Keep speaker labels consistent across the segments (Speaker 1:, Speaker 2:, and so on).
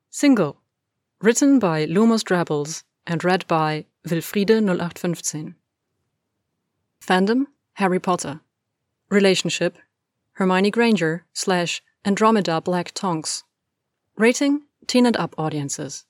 Speaker 1: Single. Written by Lumos Drabbles and read by Wilfriede 0815. Fandom: Harry Potter. Relationship: Hermione Granger / Andromeda Black Tonks. Rating: teen and up audiences.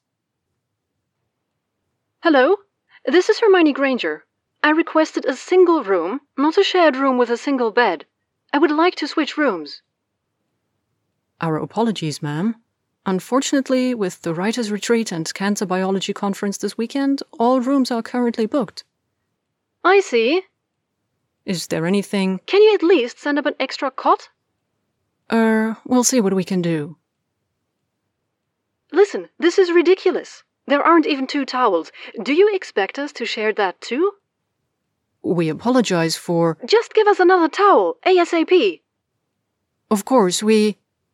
Speaker 2: Hello, this is Hermione Granger. I requested a single room, not a shared room with a single bed. I would like to switch rooms.
Speaker 1: Our apologies, ma'am. Unfortunately, with the Writers' Retreat and Cancer Biology Conference this weekend, all rooms are currently booked.
Speaker 2: I see.
Speaker 1: Is there anything...
Speaker 2: Can you at least send up an extra cot?
Speaker 1: We'll see what we can do.
Speaker 2: Listen, this is ridiculous. There aren't even 2 towels. Do you expect us to share that too?
Speaker 1: We apologize for...
Speaker 2: Just give us another towel, ASAP.
Speaker 1: Of course, we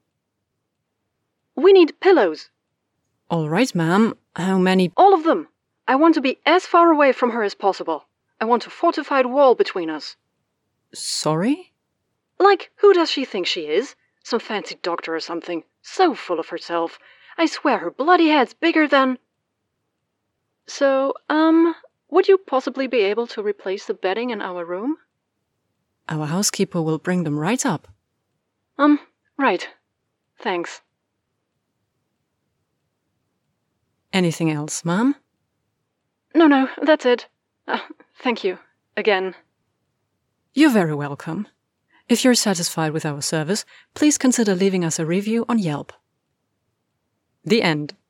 Speaker 2: need pillows.
Speaker 1: All right, ma'am. How many...
Speaker 2: All of them. I want to be as far away from her as possible. I want a fortified wall between us.
Speaker 1: Sorry?
Speaker 2: Like, who does she think she is? Some fancy doctor or something. So full of herself. I swear her bloody head's bigger than... So, would you possibly be able to replace the bedding in our room?
Speaker 1: Our housekeeper will bring them right up.
Speaker 2: Right. Thanks.
Speaker 1: Anything else, ma'am?
Speaker 2: No, that's it. Thank you. Again.
Speaker 1: You're very welcome. If you're satisfied with our service, please consider leaving us a review on Yelp. The end.